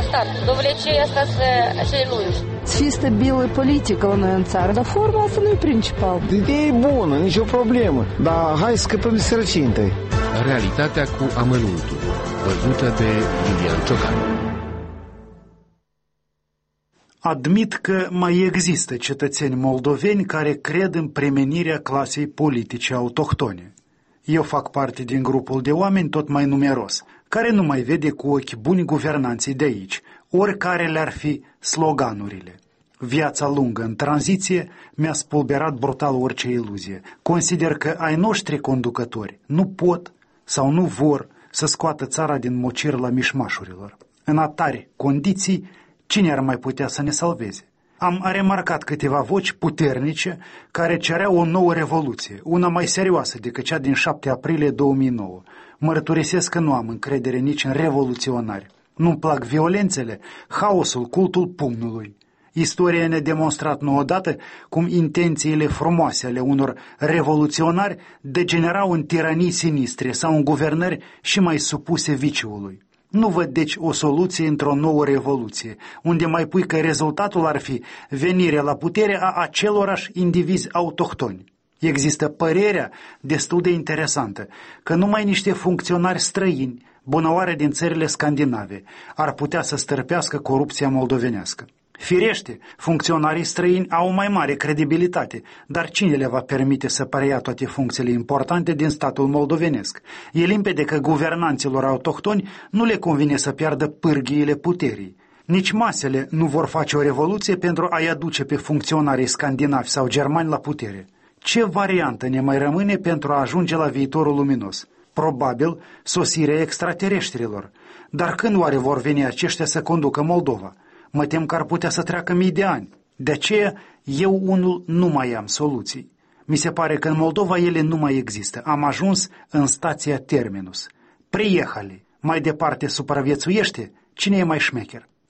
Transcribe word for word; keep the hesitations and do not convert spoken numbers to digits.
stat. Довлече остаться celui. Să fie stabilă politică la noi în țară, dar forma asta nu e principal. Ideea e bună, nicio problemă, dar hai să scăpăm de sărăcie întâi. Realitatea cu amănuntul, văzută de Lilian Ciocan. Admit că mai există cetățeni moldoveni care cred în premenirea clasei politice autohtone. Eu fac parte din grupul de oameni tot mai numeros, care nu mai vede cu ochi buni guvernanții de aici, oricare le-ar fi sloganurile. Viața lungă în tranziție mi-a spulberat brutal orice iluzie. Consider că ai noștri conducători nu pot sau nu vor să scoată țara din mocirla mișmașurilor. În atare condiții, cine ar mai putea să ne salveze? Am remarcat câteva voci puternice care cereau o nouă revoluție, una mai serioasă decât cea din șapte aprilie două mii nouă. Mărturisesc că nu am încredere nici în revoluționari. Nu-mi plac violențele, haosul, cultul pumnului. Istoria ne-a demonstrat nu odată cum intențiile frumoase ale unor revoluționari degenerau în tiranii sinistre sau în guvernări și mai supuse viciului. Nu văd deci o soluție într-o nouă revoluție, unde mai pui că rezultatul ar fi venirea la putere a acelorași indivizi autohtoni. Există părerea destul de interesantă că numai niște funcționari străini, bunăoare din țările scandinave, ar putea să stârpească corupția moldovenească. Firește, funcționarii străini au o mai mare credibilitate, dar cine le va permite să preia toate funcțiile importante din statul moldovenesc? E limpede că guvernanților autohtoni nu le convine să piardă pârghiile puterii. Nici masele nu vor face o revoluție pentru a-i aduce pe funcționarii scandinavi sau germani la putere. Ce variantă ne mai rămâne pentru a ajunge la viitorul luminos? Probabil sosirea extraterestrilor. Dar când oare vor veni aceștia să conducă Moldova? Mă tem că ar putea să treacă mii de ani. De aceea, eu unul nu mai am soluții. Mi se pare că în Moldova ele nu mai există. Am ajuns în stația terminus. Priehali. Mai departe supraviețuiește? Cine e mai șmecher?